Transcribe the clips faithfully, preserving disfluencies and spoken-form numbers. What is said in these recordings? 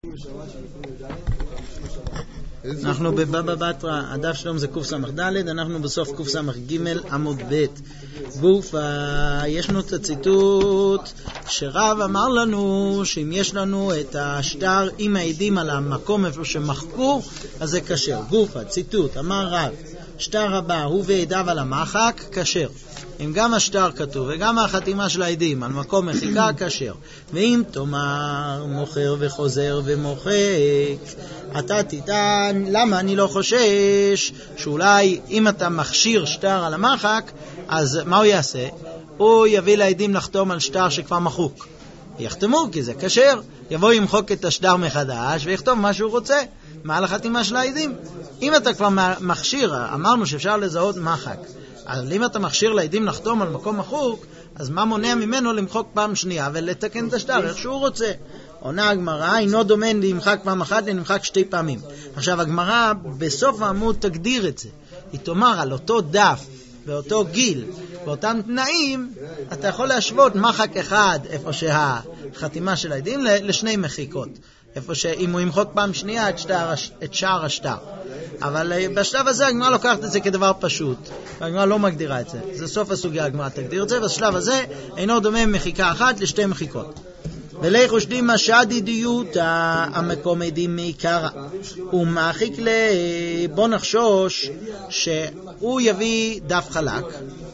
אנחנו בבבא בתרא, הדף שלום זה קוף סמך ד', אנחנו בסוף קוף סמך ג' עמוד ב'. גוף, יש לנו את הציטוט שרב אמר לנו שאם יש לנו את השטר עם העדים על המקום איפה שמחקו, אז זה כשר. גוף, הציטוט, אמר רב, שטר הבא הוא ועדיו על המחק, כשר. אם גם השטר כתוב וגם החתימה של העדים על מקום מחיקה, כשר. ואם תאמר מוכר וחוזר ומוחק, אתה תטען, למה אני לא חושש שאולי אם אתה מכשיר שטר על המחק, אז מה הוא יעשה? הוא יביא לעדים לחתום על שטר שכבר מחוק. יחתמו כי זה כשר, יבוא ימחוק את השטר מחדש ויכתוב מה שהוא רוצה מעל החתימה של העדים. אם אתה כבר מכשיר, אמרנו שאפשר לזהות מחק, אבל אם אתה מכשיר לעדים לחתום על מקום מחוק, אז מה מונע ממנו למחוק פעם שנייה ולתקן את השטר איך שהוא רוצה? עונה הגמרא, אינו דומה למחק פעם אחת לנמחק שתי פעמים. עכשיו הגמרא בסוף העמוד תגדיר את זה, היא תאמר על אותו דף באותו גיל, באותם תנאים, אתה יכול להשוות מחק אחד איפה שהחתימה של העדים לשני מחיקות, איפה שאם הוא ימחוק פעם שנייה את, שטר, את שער השטר. אבל בשלב הזה הגמרא לוקחת את זה כדבר פשוט, הגמרא לא מגדירה את זה, זה סוף הסוגיה, הגמרא תגדיר את זה. בשלב הזה אינו דומה מחיקה אחת לשתי מחיקות. ולך ושדים משדי דיוט המקום עדים מעיקרה ומחיק ל... בוא נחשוש שהוא יביא דף חלק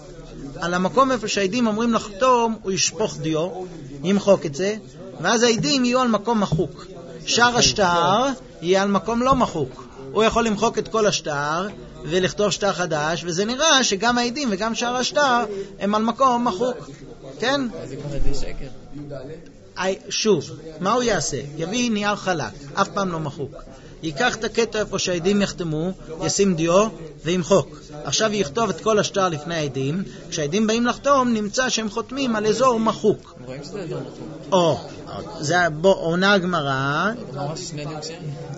על המקום איפה שהעדים אומרים לחתום, הוא ישפוך דיו, ימחוק את זה, ואז העדים יהיו על מקום מחוק. שער השטר יהיה על מקום לא מחוק, הוא יכול למחוק את כל השטר ולכתוב שטר חדש, וזה נראה שגם העדים וגם שער השטר הם על מקום מחוק. כן? אז זה כבר מביא שקר. שוב, מה הוא יעשה? יביא נייר חלק, אף פעם לא מחוק, ייקח את הקטע איפה שהעדים יחתמו, ישים דיו וימחוק. עכשיו יכתוב את כל השטר לפני העדים, כשהעדים באים לחתום נמצא שהם חותמים על אזור מחוק. רואים שזה אזור מחוק. או, זה בוא, עונה הגמרא. ממש שני דיוקסים?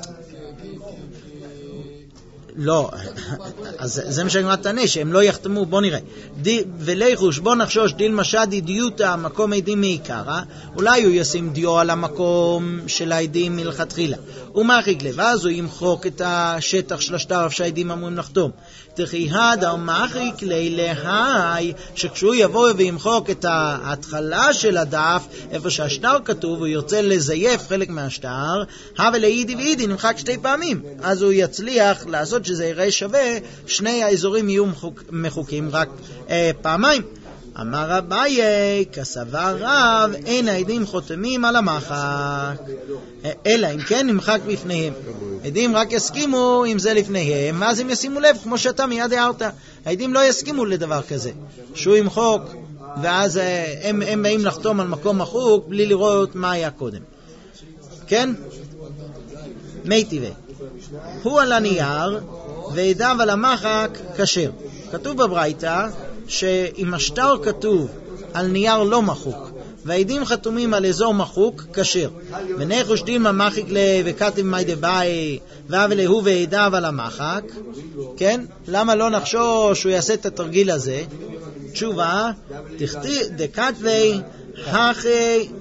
לא, אז זה מה שהגמרא תענה, שהם לא יחתמו. בוא נראה. ולחוש, בוא נחשוש דיל משדי דיוטה מקום עדים מעיקרה, אולי הוא ישים דיו על המקום של העדים מלכתחילה, הוא מחיק לב, אז הוא ימחוק את השטח של השטר שהעדים אמורים לחתום. תחי הדה ומחיק להי, שכשהוא יבוא וימחוק את ההתחלה של הדף איפה שהשטר כתוב, הוא ירצה לזייף חלק מהשטר, הווה לאידי ואידי נמחק שתי פעמים, אז הוא יצליח לעשות שזה יראה שווה, שני האזורים יהיו מחוק, מחוקים רק אה, פעמיים. אמר אביי, כסבר רב, אין העדים חותמים על המחק, אלא אם כן נמחק בפניהם. העדים רק יסכימו אם זה לפניהם, ואז הם ישימו לב, כמו שאתה מיד הערת. העדים לא יסכימו לדבר כזה, שהוא ימחוק, ואז הם, הם באים לחתום על מקום מחוק, בלי לראות מה היה קודם. כן? מי טבעי. הוא על הנייר, ועדיו על המחק כשר. כתוב בברייתא, שאם השטר כתוב על נייר לא מחוק והעדים חתומים על אזור מחוק, כשר. ונחוש דילמה מחיק וכתב מי דבאי והוא ועדיו על המחק. כן? למה לא נחשוש שהוא יעשה את התרגיל הזה? תשובה, דכתבי הכי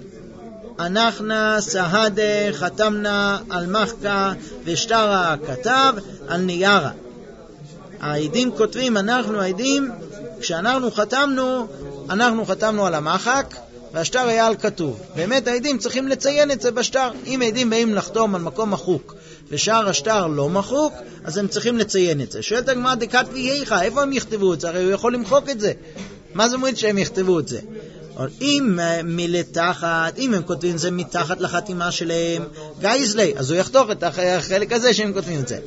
אנחנו סהדה חתמנה על מחקה ושטרה כתב על ניירה. העדים כותבים, אנחנו העדים, כשאנחנו חתמנו, אנחנו חתמנו על המחק והשטר היה על כתוב. באמת העדים צריכים לציין את זה בשטר. אם העדים באים לחתום על מקום מחוק ושאר השטר לא מחוק, אז הם צריכים לציין את זה. שואלת הגמרא, דכתבי היכא, איפה הם יכתבו את זה? הרי הוא יכול למחוק את זה. מה זה מועד שהם יכתבו את זה? אם מלתחת, אם הם כותבים זה מתחת לחתימה שלהם, גייזלי, אז הוא יחתוך את החלק הזה שהם כותבים את זה.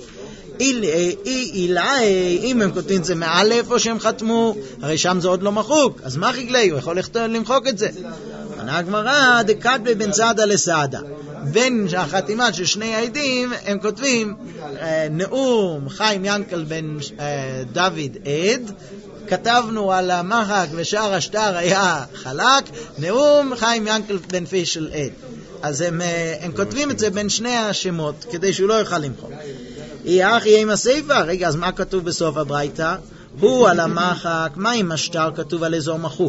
אם הם כותבים את זה מעל איפה שהם חתמו, הרי שם זה עוד לא מחוק, אז מה חיגלי? הוא יכול למחוק את זה. עונה הגמרא, דכתבי בין סעדה לסעדה, בין החתימה של שני העדים הם כותבים נאום חיים ינקל בן דוד עד, כתבנו על המחק ושאר השטר היה חלק, נאום חיים ינקל בן פישל עד. אז הם, הם כותבים את זה בין שני השמות כדי שהוא לא יוכל למחוק. יהיה אחי עם הספר. רגע, אז מה כתוב בסוף הברייתא? הוא על המחק, מה עם השטר כתוב על אזור מחוק?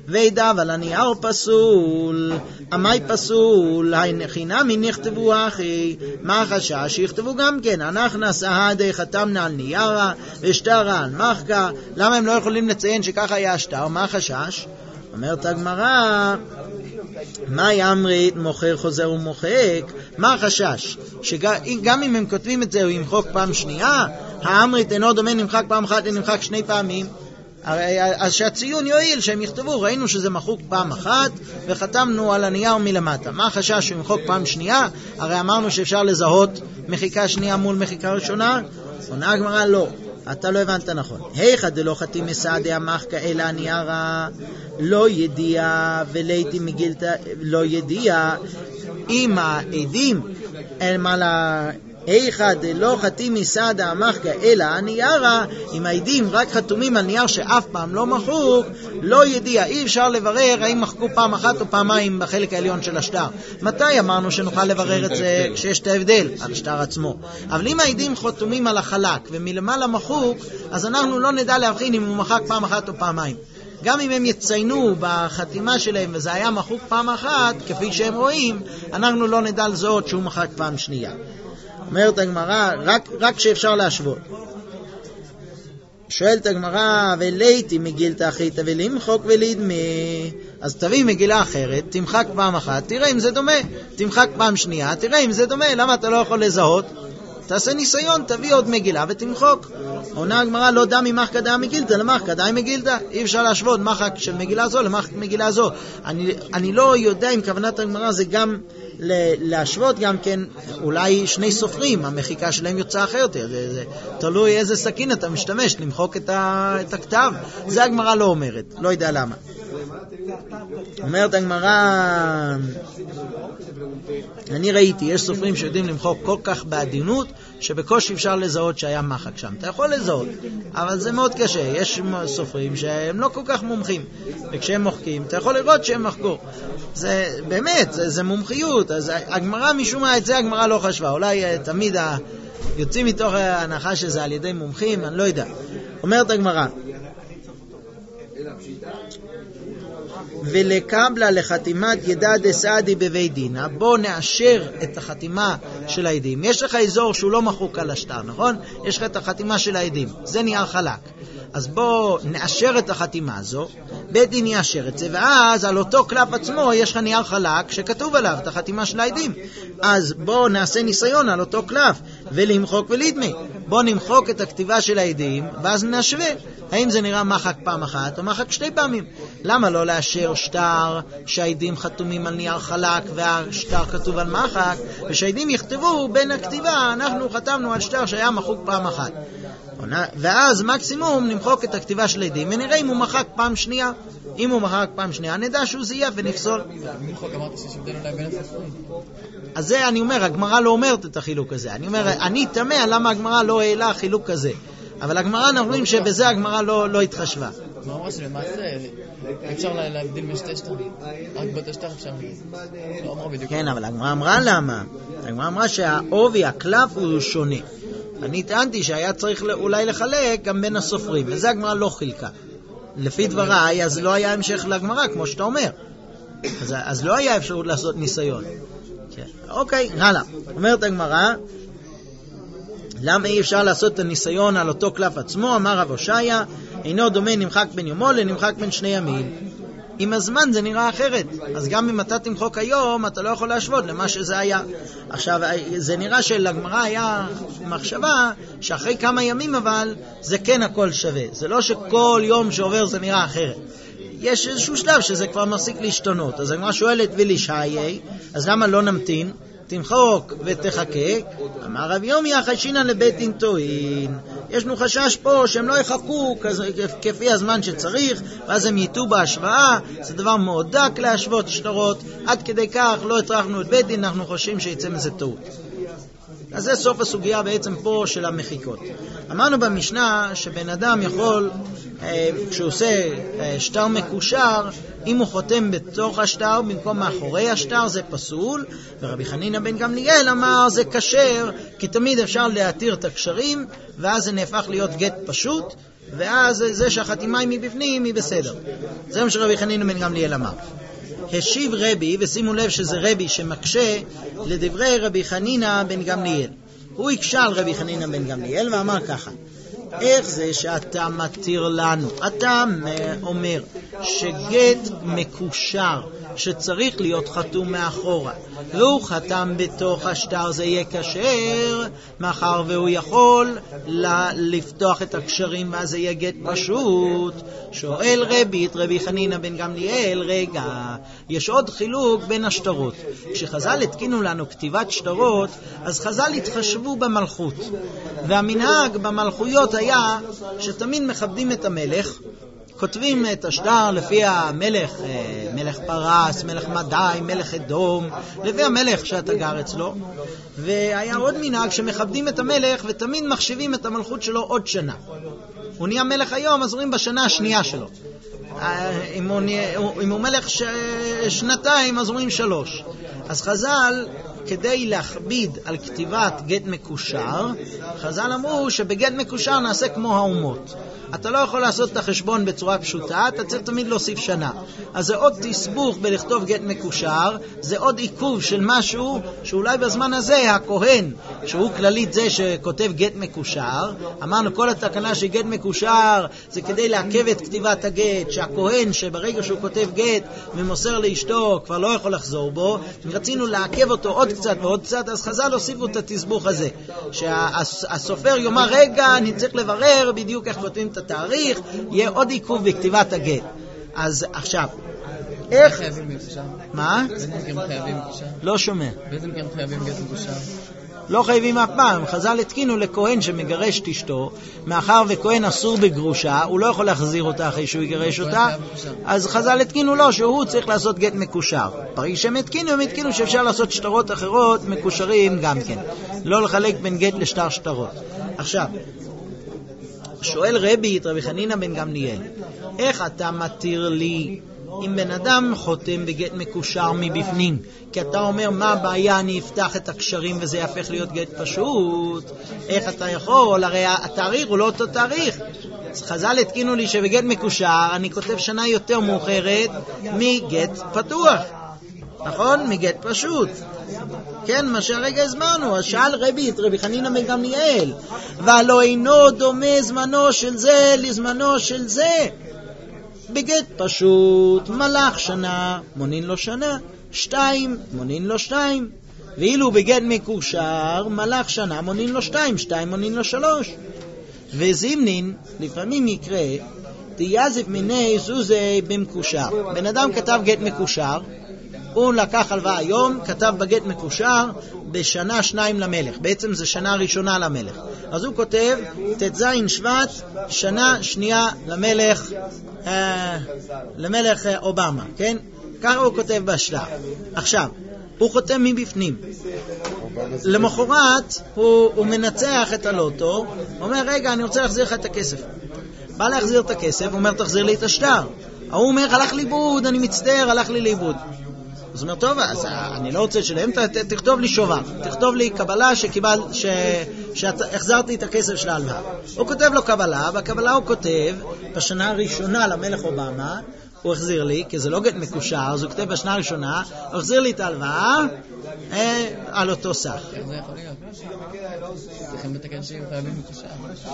וידע אבל הנייר פסול, המי פסול, חינמי נכתבו אחי, מה החשש? שיכתבו גם כן, אנחנו סהדי חתמנה על ניירה ושטרה על מחקה. למה הם לא יכולים לציין שככה היה השטר? מה החשש? אומרת הגמרא, מה יאמרית מוכר חוזר ומוחק? מה החשש? שגם אם הם כותבים את זה הוא ימחוק פעם שנייה, האמרית אינו דומה נמחק פעם אחת ונמחק שני פעמים, אז שהציון יועיל שהם יכתבו, ראינו שזה מחוק פעם אחת וחתמנו על הנייר מלמטה. מה החשש שהוא ימחוק פעם שנייה? הרי אמרנו שאפשר לזהות מחיקה שנייה מול מחיקה ראשונה. עונה הגמרא לא, אתה לא הבנת נכון. היכא דלא חתים מסעדי המחקה אלא הניירה לא ידיע ולעיתי מגילתא לא ידיע. אם העדים הם על ה... היכא דלא חתים מסעדי המחקה אלא הניירה, אם העדים רק חתומים על נייר שאף פעם לא מחוק, לא ידיע, אי אפשר לברר האם מחקו פעם אחת או פעמיים בחלק העליון של השטר. מתי אמרנו שנוכל לברר את זה? כשיש את ההבדל על השטר עצמו. אבל אם העדים חתומים על החלק ומלמעלה מחוק, אז אנחנו לא נדע להבחין אם הוא מחק פעם אחת או פעמיים. גם אם הם יציינו בחתימה שלהם וזה היה מחוק פעם אחת, כפי שהם רואים, אנחנו לא נדע לזהות שהוא מחק פעם שנייה. אומרת הגמרא, רק, רק שאפשר להשוות. שואלת הגמרא, ולייתי מגילתא אחריתא ולמחוק ולדמי. אז תביא מגילה אחרת, תמחק פעם אחת, תראה אם זה דומה. תמחק פעם שנייה, תראה אם זה דומה. למה אתה לא יכול לזהות? תעשה ניסיון, תביא עוד מגילה ותמחוק. עונה הגמרא, לא דמי מחקא דמי מגילתא למחקא דמי מגילתא. אי אפשר להשוות מחק של מגילה זו למחק מגילה זו. אני, אני לא יודע אם כוונת הגמרא זה גם להשוות גם כן, אולי שני סופרים, המחיקה שלהם יוצאה אחרת, זה, זה תלוי איזה סכין אתה משתמש למחוק את, ה, את הכתב. זה הגמרא לא אומרת, לא יודע למה. אומרת הגמרא, אני ראיתי, יש סופרים שיודעים למחוק כל כך בעדינות שבקושי אפשר לזהות שהיה מחק שם. אתה יכול לזהות, אבל זה מאוד קשה. יש סופרים שהם לא כל כך מומחים, וכשהם מוחקים אתה יכול לראות שהם מחקו. זה באמת, זה, זה מומחיות. אז הגמרא משום מה את זה הגמרא לא חשבה. אולי תמיד ה... יוצאים מתוך ההנחה שזה על ידי מומחים, אני לא יודע. אומרת הגמרא, ולקבלה לחתימת ידע דסעדי בבית דין. בוא נאשר את החתימה של העדים. יש לך אזור שהוא לא מחוק על השטר, נכון? יש לך את החתימה של העדים, זה נייר חלק. אז בוא נאשר את החתימה הזו, בית דין יאשר את זה, ואז על אותו קלף עצמו יש לך נייר חלק שכתוב עליו את החתימה של העדים. אז בוא נעשה ניסיון על אותו קלף ולמחוק ולדמי. בוא נמחוק את הכתיבה של העדים ואז נשווה האם זה נראה מחק פעם אחת או מחק שתי פעמים. למה לא לאשר שטר שהעדים חתומים על נייר חלק והשטר כתוב על מחק, ושהעדים יכתבו בין הכתיבה אנחנו חתמנו על שטר שהיה מחוק פעם אחת, ואז מקסימום נמחוק את הכתיבה של העדים ונראה אם הוא מחק פעם שנייה. אם הוא מחק פעם שנייה נדע שהוא זייף ונפסול. אז זה אני אומר, הגמרא לא אומרת את החילוק הזה. אני אומר, אני תמה למה הגמרא לא העלה חילוק כזה, אבל הגמרא אומרים שבזה הגמרא לא, לא התחשבה. מה אומר שלמעשה אפשר להבדיל משתי שטרים, רק בת השטר אפשר לא אמרה בדיוק. כן, אבל הגמרא אמרה למה? הגמרא אמרה שהעובי, הקלף הוא שונה. אני טענתי שהיה צריך אולי לחלק גם בין הסופרים, וזה הגמרא לא חילקה. לפי דבריי, אז לא היה המשך לגמרא, כמו שאתה אומר. אז, אז לא היה אפשרות לעשות ניסיון. כן. אוקיי, הלאה. אומרת הגמרא, למה אי אפשר לעשות את הניסיון על אותו קלף עצמו? אמר רב הושעיה, אינו דומה נמחק בין יומו לנמחק בין שני ימים. עם הזמן זה נראה אחרת, אז גם אם אתה תמחוק היום אתה לא יכול להשוות למה שזה היה. עכשיו זה נראה שלגמרא היה מחשבה שאחרי כמה ימים אבל זה כן הכל שווה, זה לא שכל יום שעובר זה נראה אחרת. יש איזשהו שלב שזה כבר מפסיק להשתנות. אז הגמרא שואלת ולישעיה, אז למה לא נמתין? תמחוק ותחכה. אמר רב יומי החשינן לבית דין טועין, יש לנו חשש פה שהם לא יחכו כפי הזמן שצריך ואז הם ייתו בהשוואה. זה דבר מאוד דק להשוות שטרות, עד כדי כך לא הטרחנו את בית דין, אנחנו חושבים שיצא מזה טעות. אז זה סוף הסוגיה בעצם פה של המחיקות. אמרנו במשנה שבן אדם יכול, כשהוא עושה שטר מקושר, אם הוא חותם בתוך השטר במקום מאחורי השטר זה פסול, ורבי חנינא בן גמליאל אמר זה כשר, כי תמיד אפשר להתיר את הקשרים, ואז זה נהפך להיות גט פשוט, ואז זה שהחתימה היא מבפנים היא בסדר. זה מה שרבי חנינא בן גמליאל אמר. השיב רבי, ושימו לב שזה רבי שמקשה לדברי רבי חנינא בן גמליאל. הוא הקשה על רבי חנינא בן גמליאל ואמר ככה: איך זה שאתה מתיר לנו? אתה אומר שגט מקושר שצריך להיות חתום מאחורה והוא חתם בתוך השטר זה יהיה כשר, מאחר והוא יכול לפתוח את הקשרים ואז זה יהיה גט פשוט. שואל רבי את רבי חנינא בן גמליאל, רגע, יש עוד חילוק בין השטרות. כשחז"ל התקינו לנו כתיבת שטרות, אז חז"ל התחשבו במלכות, והמנהג במלכויות היה שתמיד מכבדים את המלך, כותבים את השטר לפי המלך, מלך פרס, מלך מדי, מלך אדום, לפי המלך שאתה גר אצלו. והיה עוד מנהג שמכבדים את המלך ותמיד מחשיבים את המלכות שלו עוד שנה. הוא נהיה מלך היום, אז רואים בשנה השנייה שלו. אם הוא, אם הוא מלך ש... שנתיים, אז רואים שלוש. אז חז"ל, כדי להכביד על כתיבת גט מקושר, חז"ל אמרו שבגט מקושר נעשה כמו האומות. אתה לא יכול לעשות את החשבון בצורה פשוטה, אתה צריך תמיד להוסיף שנה. אז זה עוד תסבוך בלכתוב גט מקושר, זה עוד עיכוב של משהו שאולי בזמן הזה הכהן, שהוא כללית זה שכותב גט מקושר, אמרנו כל התקנה של גט מקושר זה כדי לעכב את כתיבת הגט, שהכהן שברגע שהוא כותב גט ומוסר לאשתו כבר לא יכול לחזור בו, רצינו לעכב אותו עוד קצת ועוד קצת, אז חז"ל הוסיפו את התסבוך הזה, שהסופר יאמר רגע אני צריך לברר בדיוק איך כותבים את התאריך, יהיה עוד עיכוב בכתיבת הגט. אז עכשיו איך מה? באיזה מקרים חייבים מקושר? לא שומע. באיזה מקרים חייבים גט מקושר? לא חייבים אף פעם. חז"ל התקינו לכהן שמגרש את אשתו, מאחר וכהן אסור בגרושה, הוא לא יכול להחזיר אותה אחרי שהוא יגרש אותה, אז חז"ל התקינו לו שהוא צריך לעשות גט מקושר. ברגע שהם התקינו, הם התקינו שאפשר לעשות שטרות אחרות מקושרים גם כן, לא לחלק בין גט לשטר שטרות. עכשיו שואל רבי את רבי חנינא בן גמליאל, איך אתה מתיר לי אם בן אדם חותם בגט מקושר מבפנים? כי אתה אומר מה הבעיה, אני אפתח את הקשרים וזה יהפך להיות גט פשוט. איך אתה יכול? הרי התאריך הוא לא אותו תאריך. אז חז"ל התקינו לי שבגט מקושר אני כותב שנה יותר מאוחרת מגט פתוח, נכון? מגט פשוט. כן, מה שהרגע הזמנו. אז שאל רבי את רבי חנינא בן גמליאל, ולא אינו דומה זמנו של זה לזמנו של זה. בגט פשוט מלך שנה מונין לו שנה, שתיים מונין לו שתיים, ואילו בגט מקושר מלך שנה מונין לו שתיים, שתיים מונין לו שלוש. וזימנין לפעמים יקרה תיעזב מיני זוזי במקושר. בן אדם כתב גט מקושר, הוא לקח הלוואה היום, כתב בגט מקושר בשנה שניים למלך, בעצם זה שנה ראשונה למלך, אז הוא כותב תזין שבט שנה שנייה למלך, אה, למלך אה, אובמה, כן? ככה הוא כותב בשטר. עכשיו הוא חותם מבפנים, למחרת הוא, הוא מנצח את הלוטו, אומר רגע אני רוצה להחזיר לך את הכסף, בא להחזיר את הכסף, הוא אומר תחזיר לי את השטר, הוא אומר הלך לי לאיבוד, אני מצטער, הלך לי לאיבוד. אז הוא אומר, טוב, אז אני לא רוצה שלהם, תכתוב לי שובר, תכתוב לי קבלה שקיבל, ש... שהחזרתי את הכסף של ההלוואה. הוא כותב לו קבלה, בקבלה הוא כותב, בשנה הראשונה למלך אובמה, הוא החזיר לי, כי זה לא גט מקושר, אז הוא כותב בשנה הראשונה, הוא החזיר לי את ההלוואה, אה, על אותו סך. זה יכול להיות. צריכים לתקן שהם חייבים מקושר.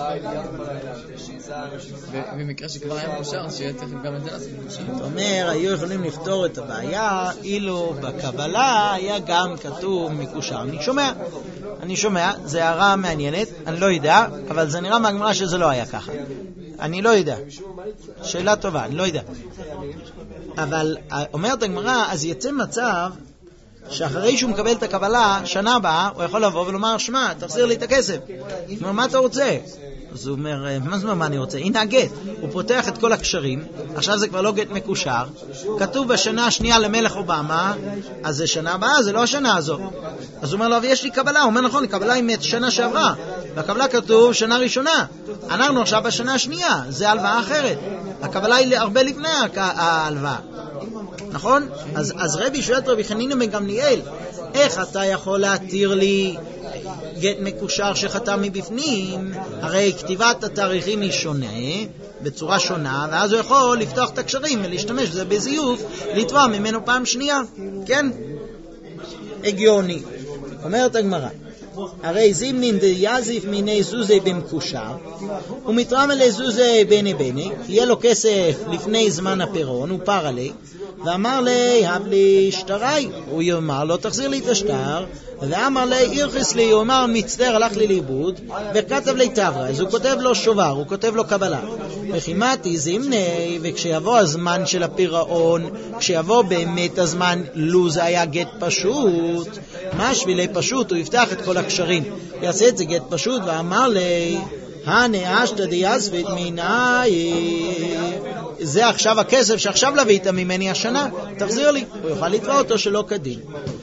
ובמקרה שכבר היה מקושר, אז שיהיה צריך גם את זה לעשות מקושר. זאת אומרת, היו יכולים לפתור את הבעיה, אילו בקבלה היה גם כתוב מקושר. אני שומע, אני שומע, זה הערה מעניינת, אני לא יודע, אבל זה נראה מהגמרא שזה לא היה ככה. אני לא יודע. שאלה טובה, אני לא יודע. אבל אומרת הגמרא, אז יצא מצב שאחרי שהוא מקבל את הקבלה, שנה הבאה, הוא יכול לבוא ולומר, שמע, תחזיר לי את הכסף. הוא אומר, מה אתה רוצה? אז הוא אומר, מה זאת אומרת מה אני רוצה? הנה הגט. הוא פותח את כל הקשרים, עכשיו זה כבר לא גט מקושר, כתוב בשנה השנייה למלך אובמה, אז זה שנה הבאה, זה לא השנה הזו. אז הוא אומר לו, אבל יש לי קבלה. הוא אומר, נכון, קבלה היא שנה שעברה, והקבלה כתוב שנה ראשונה. אנחנו עכשיו בשנה השנייה, זה הלוואה אחרת. הקבלה היא הרבה לפני ההלוואה. נכון? אז, אז רבי שואל את רבי חנינא בן גמליאל, איך אתה יכול להתיר לי גט מקושר שחתם מבפנים? הרי כתיבת התאריכים היא שונה, בצורה שונה, ואז הוא יכול לפתוח את הקשרים ולהשתמש בזה בזיוף, לתבוע ממנו פעם שנייה. כן? הגיוני. אומרת הגמרא, הרי זימנין דיזיף מיני זוזי במקושר, ומתרם אלי זוזי בני בני, יהיה לו כסף לפני זמן הפירעון, הוא פר עלי, ואמר לי, הב לי שטרי, הוא יאמר לו, תחזיר לי את השטר, ואמר לי, ירחס לי, הוא אמר, מצטער, הלך לי לאיבוד, וכתב לי תברה, אז הוא כותב לו שובר, הוא כותב לו קבלה. וכימתי זימני, וכשיבוא הזמן של הפירעון, כשיבוא באמת הזמן, לו זה היה גט פשוט, מה שבילי פשוט, הוא יפתח את כל הקשרים, יעשה את זה גט פשוט, ואמר לי, הנאשת דיאזבית מיני, זה עכשיו הכסף שעכשיו לווית ממני השנה, תחזיר לי, הוא יוכל לתבוע אותו שלא כדין.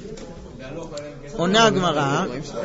עונה הגמרא,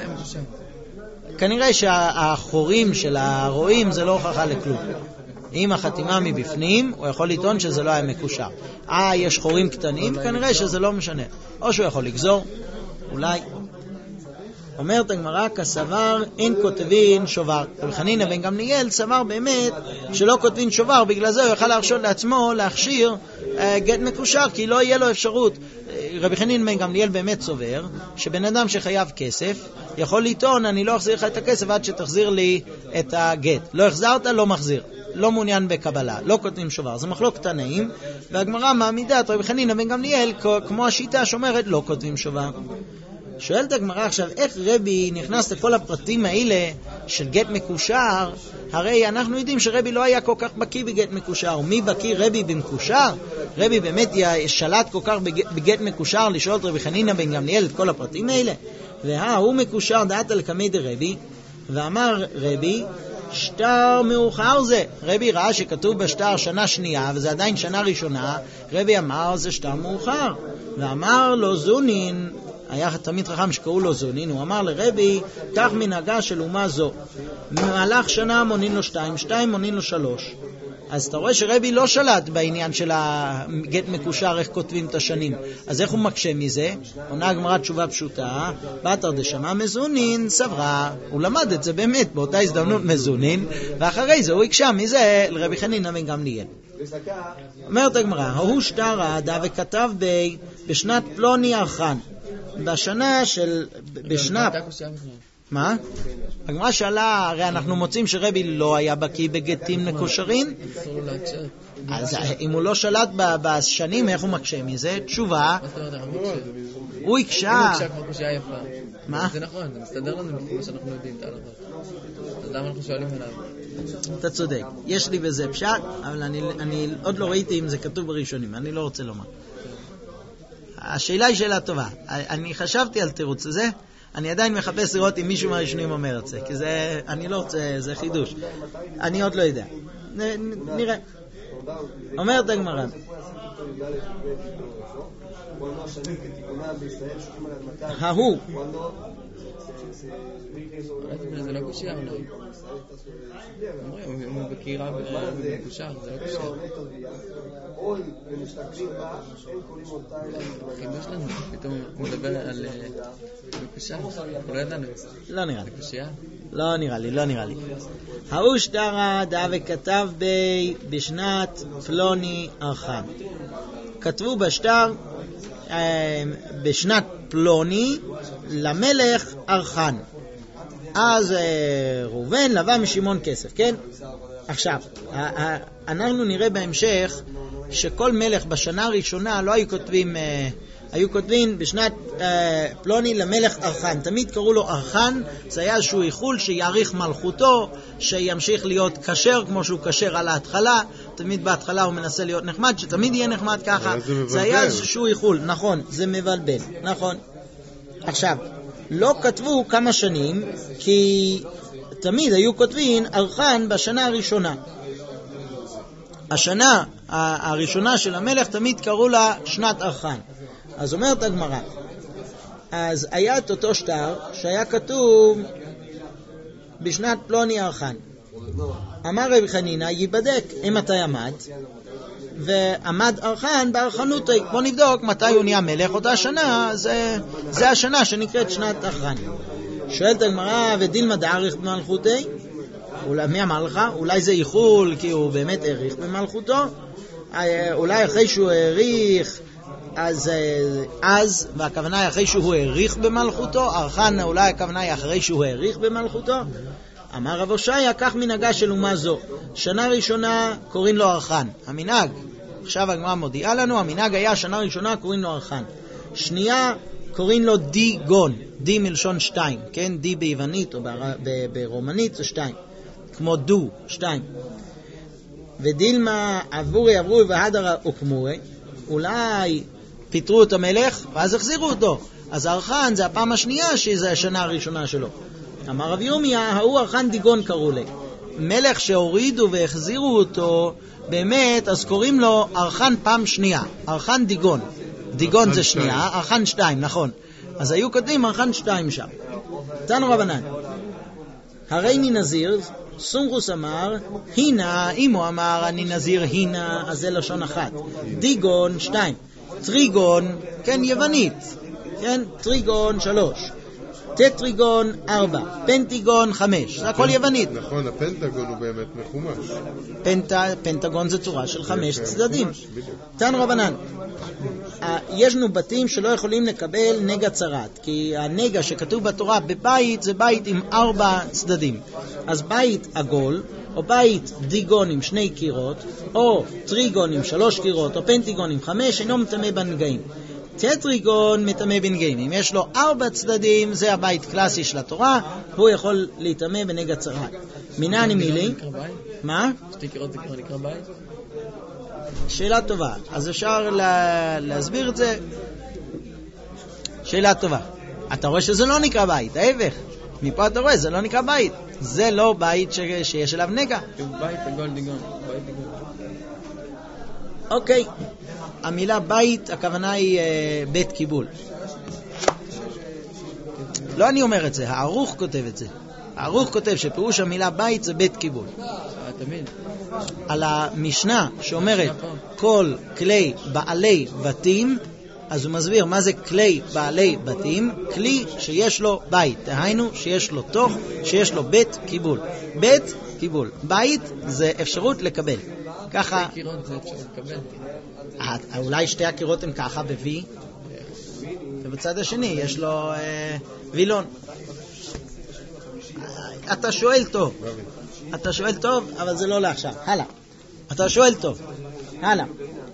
כנראה שהחורים של הרועים זה לא הוכחה לכלום. אם החתימה מבפנים, הוא יכול לטעון שזה לא היה מקושר. אה, יש חורים קטנים, כנראה שזה לא משנה. או שהוא יכול לגזור, אולי. אומרת הגמרא, כסבר אין כותבין שובר. רבי חנינא בן גמליאל סבר באמת שלא כותבין שובר, בגלל זה הוא יוכל להרשות לעצמו להכשיר אה, גט מקושר, כי לא יהיה לו אפשרות. רבי חנינא בן גמליאל באמת סובר שבן אדם שחייב כסף יכול לטעון, אני לא אחזיר לך את הכסף עד שתחזיר לי את הגט. לא החזרת, לא מחזיר. לא מעוניין בקבלה, לא כותבים שובר. זה מחלוקת תנאים, והגמרא מעמידה את רבי חנינא בן גמליאל כמו השיטה שאומרת לא כותבים שובר. שואלת הגמרא עכשיו, איך רבי נכנס לכל הפרטים האלה של גט מקושר? הרי אנחנו יודעים שרבי לא היה כל כך בקיא בגט מקושר. ומי בקיא רבי במקושר? רבי באמת שלט כל כך בגט מקושר לשאול את רבי חנינא בן גמליאל את כל הפרטים האלה? והא, הוא מקושר דעתא לקמי דרבי, ואמר רבי, שטר מאוחר זה. רבי ראה שכתוב בשטר שנה שנייה, וזה עדיין שנה ראשונה, רבי אמר זה שטר מאוחר. ואמר לו זונין, היה תמיד חכם שקראו לו זונין, הוא אמר לרבי, כך מנהגה של אומה זו, במהלך שנה מונין לו שתיים, שתיים מונין לו שלוש. אז אתה רואה שרבי לא שלט בעניין של הגט מקושר, איך כותבים את השנים. אז איך הוא מקשה מזה? עונה הגמרא תשובה פשוטה, בתר דשמע מזונין סברה. הוא למד את זה באמת באותה הזדמנות מזונין, ואחרי זה הוא הקשה מזה לרבי חנינא בן גמליאל. אומרת הגמרא, ההוא שטרה דה וכתב בי בשנת פלוני ארחן, בשנה של בשנת מה? הגמרא שאלה, הרי אנחנו מוצאים שרבי לא היה בקיא בגטים מקושרים, אז אם הוא לא שלט בשנים, איך הוא מקשה מזה? תשובה, הוא הקשה. מה? זה נכון, זה מסתדר לנו כמו שאנחנו יודעים את ההלכות. אז למה אנחנו שואלים עליו? אתה צודק, יש לי בזה פשט, אבל אני עוד לא ראיתי אם זה כתוב בראשונים, אני לא רוצה לומר. השאלה היא שאלה טובה. אני חשבתי על תירוץ הזה, אני עדיין מחפש לראות אם מישהו מהראשונים אומר את זה, כי זה, אני לא רוצה, זה חידוש. אני עוד לא יודע. נראה. אומרת הגמרא. ההוא. זה לא קושייה, אומרים, אם הוא בקירה בקושר, זה לא קושייה. חידוש לנו, פתאום הוא מדבר על בקושייה, לא ידענו. לא נראה לי. בקושייה? לא נראה לי, לא נראה לי. ההוא שטרה דה וכתב בי בשנת פלוני ארחן. כתבו בשטר בשנת פלוני למלך ארחן. אז ראובן לווה משמעון כסף, כן? עכשיו, אנחנו נראה בהמשך שכל מלך בשנה הראשונה לא היו כותבים, היו כותבים בשנת פלוני למלך ארחן. תמיד קראו לו ארחן, זה היה איזשהו איחול שיאריך מלכותו, שימשיך להיות כשר כמו שהוא כשר על ההתחלה. תמיד בהתחלה הוא מנסה להיות נחמד, שתמיד יהיה נחמד ככה. זה היה איזשהו איחול, נכון, זה מבלבל, נכון. עכשיו, לא כתבו כמה שנים, כי תמיד היו כותבים ארחן בשנה הראשונה. השנה הראשונה של המלך תמיד קראו לה שנת ארחן. אז אומרת הגמרא, אז היה את אותו שטר שהיה כתוב בשנת פלוני ארחן. אמר רבי חנינא, ייבדק אם מתי עמד, ועמד ארחן בארחנותו. בוא נבדוק מתי הוא נהיה מלך. אותה שנה, זה, זה השנה שנקראת שנת ארחן. שואלת הגמרא, ודילמה דאריך במלכותי? אולי, מי אמר לך? אולי זה ייחול כי הוא באמת העריך במלכותו? אולי אחרי שהוא העריך, אז, אז, והכוונה היא אחרי שהוא העריך במלכותו? ארחן אולי הכוונה היא אחרי שהוא העריך במלכותו? אמר רב הושעיה, כך מנהגה של אומה זו. שנה ראשונה קוראים לו ארחן. המנהג, עכשיו הגמרא מודיעה לנו, המנהג היה שנה ראשונה קוראים לו ארחן. שנייה קוראים לו די גון. די מלשון שתיים, כן? די ביוונית או ברומנית זה שתיים. כמו דו, שתיים. ודילמה עבורי עברו והדרה וקמורי. אולי פיטרו את המלך ואז החזירו אותו. אז ארחן זה הפעם השנייה שזה השנה הראשונה שלו. אמר רב ירמיה, ההוא ארחן דיגון קראו לי. מלך שהורידו והחזירו אותו, באמת, אז קוראים לו ארחן פעם שנייה. ארחן דיגון. דיגון זה שנייה, ארחן שתיים, נכון. אז היו כותבים ארחן שתיים שם. תנו רבנן. הרי אני נזיר, סומכוס אמר, הינה, אם הוא אמר אני נזיר הינה, אז זה לשון אחת. דיגון שתיים. טריגון, כן, יוונית. כן, טריגון שלוש. טטריגון ארבע, פנטיגון חמש, זה הכל יוונית. נכון, הפנטגון הוא באמת מחומש. פנטגון זה צורה של חמש צדדים. תן רבנן, יש לנו בתים שלא יכולים לקבל נגע צרת, כי הנגע שכתוב בתורה בבית זה בית עם ארבע צדדים. אז בית עגול, או בית דיגון עם שני קירות, או טריגון עם שלוש קירות, או פנטיגון עם חמש, אינו מטמא בנגעים. טטריגון מטמא בנגעים. אם יש לו ארבע צדדים, זה הבית קלאסי של התורה, הוא יכול להתאמא בנגע צרת. מינני מילי? מה? שתי קירות זה כבר נקרא בית? שאלה טובה. אז אפשר לה... להסביר את זה. שאלה טובה. אתה רואה שזה לא נקרא בית, ההפך. מפה אתה רואה, זה לא נקרא בית. זה לא בית ש... שיש אליו נגע. בית עגול דיגון. בית דיגון. אוקיי. המילה בית, הכוונה היא אה, בית קיבול. לא אני אומר את זה, הערוך כותב את זה. הערוך כותב שפירוש המילה בית זה בית קיבול. תמיד. על המשנה שאומרת כל כלי בעלי בתים, אז הוא מסביר מה זה כלי בעלי בתים. כלי שיש לו בית, דהיינו שיש לו תוך, שיש לו בית קיבול. בית קיבול. בית זה אפשרות לקבל. ככה... שתי קירות זה אפשרות לקבל. אולי שתי הקירות הם ככה בווי, ובצד השני יש לו אה, וילון. אתה שואל טוב, אתה שואל טוב, אבל זה לא לעכשיו. הלאה. אתה שואל טוב. הלאה.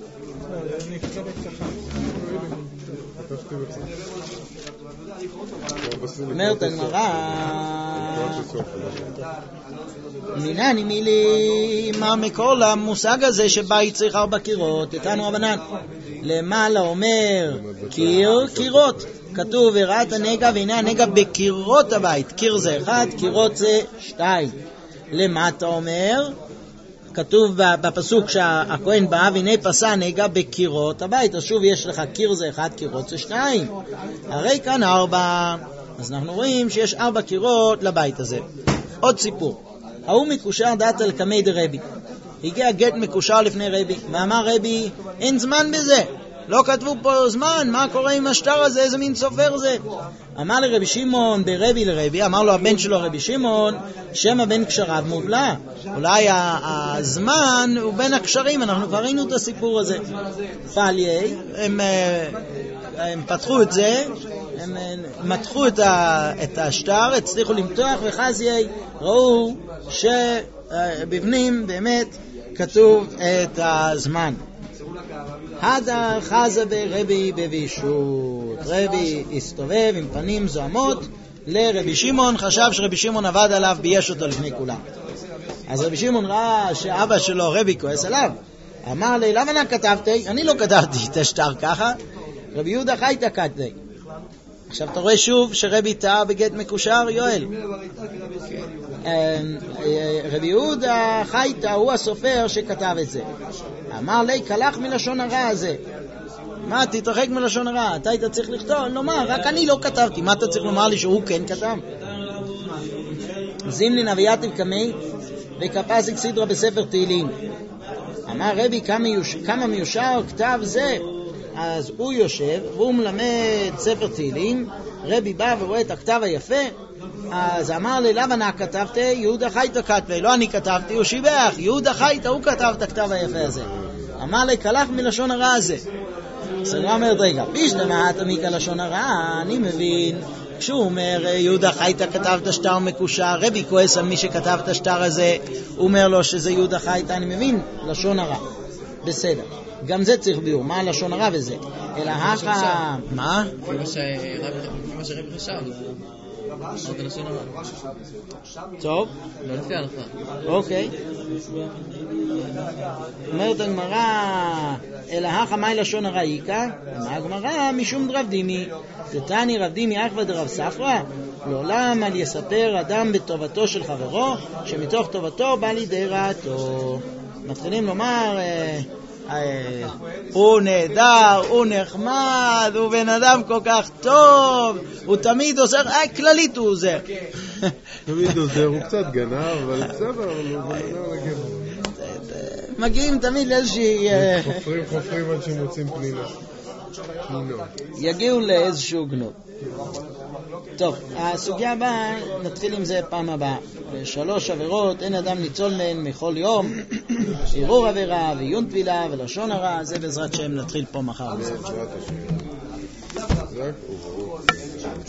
אומרת הגמרא, מינני מילי, מה מקור למושג הזה שבית צריך ארבע קירות? איתנו רבנן. למעלה אומר קיר, קירות. כתוב וראית הנגע, והנה הנגע בקירות הבית. קיר זה אחד, קירות זה שתיים. למטה אומר, כתוב בפסוק שהכהן בא, והנה פסע נגע בקירות הבית. אז שוב יש לך קיר זה אחד, קירות זה שתיים. הרי כאן ארבע. אז אנחנו רואים שיש ארבע קירות לבית הזה. עוד סיפור. ההוא מקושר דעת על קמי דרבי. הגיע גט מקושר לפני רבי, ואמר רבי, אין זמן בזה. לא כתבו פה זמן, מה קורה עם השטר הזה, איזה מין סופר זה? אמר לרבי שמעון, ברבי לרבי, אמר לו הבן שלו רבי שמעון, שם הבן קשריו מובלע. אולי הזמן הוא בין הקשרים, אנחנו כבר ראינו את הסיפור הזה. פאליי, הם, הם פתחו את זה, הם מתחו את, ה, את השטר, הצליחו למתוח, וחזיי ראו שבבנים באמת כתוב את הזמן. הדר חזה ברבי בבישות. רבי הסתובב עם פנים זוהמות לרבי שמעון, חשב שרבי שמעון עבד עליו, בייש אותו לפני כולם. אז רבי שמעון ראה שאבא שלו רבי כועס עליו, אמר לי, למה נא כתבתי? אני לא כתבתי את השטר ככה, רבי יהודה חי תקעתי. עכשיו אתה רואה שוב שרבי טעה בגט מקושר, יואל. רבי יהודה חייטה הוא הסופר שכתב את זה. אמר לי, קלח מלשון הרע הזה. מה, תתרחק מלשון הרע, אתה היית צריך לכתוב, לומר, רק אני לא כתבתי, מה אתה צריך לומר לי שהוא כן כתב? זימלין אבייתיב קמי וקפסיק סדרה בספר תהילים. אמר רבי, כמה, יוש... כמה מיושר כתב זה? אז הוא יושב והוא מלמד ספר תהילים, רבי בא ורואה את הכתב היפה, אז אמר לי, למה נע כתבתי? יהודה חייטה כתבי, לא אני כתבתי, הוא שיבח, יהודה חייטה, הוא כתב את הכתב היפה הזה. אמר לי, קלח מלשון הרע הזה. אז הוא אומר, רגע, בישלמה אתה מיקה לשון הרע, אני מבין, כשהוא אומר, יהודה חייטה כתב את השטר מקושר, רבי כועס על מי שכתב את השטר הזה, הוא אומר לו שזה יהודה חייטה, אני מבין, לשון הרע. בסדר. גם זה צריך ביור, מה לשון הרע וזה? אלא הכה... מה? מה שרבי חשב. אמרת לשון הרע. טוב. לא לפי ההלכה. אוקיי. אומרת הגמרא, אלא הכה מהי לשון הרע איקה? מה הגמרא? משום דרב דימי. דתני רב דימי אחווה דרב ספרא, לעולם על יספר אדם בטובתו של חברו, שמתוך טובתו בא לידי רעתו. מתחילים לומר... הוא נהדר, הוא נחמד, הוא בן אדם כל כך טוב, הוא תמיד עוזר, אה, כללית הוא עוזר. תמיד עוזר, הוא קצת גנב, אבל בסדר, הוא גנב לגב. מגיעים תמיד לאיזושהי... חופרים, חופרים עד שמוצאים פנינה. יגיעו לאיזשהו גנוב. טוב, הסוגיה הבאה, נתחיל עם זה פעם הבאה. שלוש עבירות, אין אדם ניצול מהן מכל יום, ערעור עבירה ועיון טבילה ולשון הרע, זה בעזרת שם נתחיל פה מחר.